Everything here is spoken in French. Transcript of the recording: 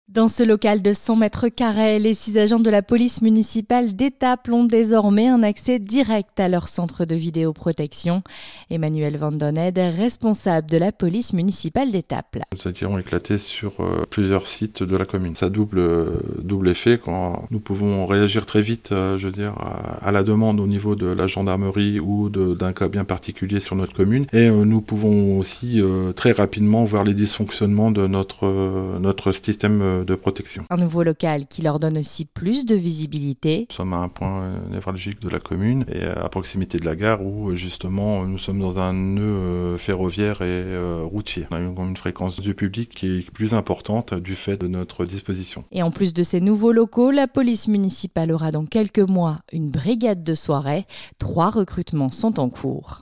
Dans ce local de 100 mètres carrés, les 6 agents de la police municipale d'Étaples ont désormais un accès direct à leur centre de vidéoprotection. Emmanuel Vandoned est responsable de la police municipale d'Étaples. Nous avions éclaté sur plusieurs sites de la commune. Ça double effet quand nous pouvons réagir très vite, à la demande au niveau de la gendarmerie ou d'un cas bien particulier sur notre commune. Et nous pouvons aussi très rapidement voir les dysfonctionnements de notre système de protection. Un nouveau local qui leur donne aussi plus de visibilité. Nous sommes à un point névralgique de la commune et à proximité de la gare où justement nous sommes dans un nœud ferroviaire et routier. On a une fréquence du public qui est plus importante du fait de notre disposition. Et en plus de ces nouveaux locaux, la police municipale aura dans quelques mois une brigade de soirée. 3 recrutements sont en cours.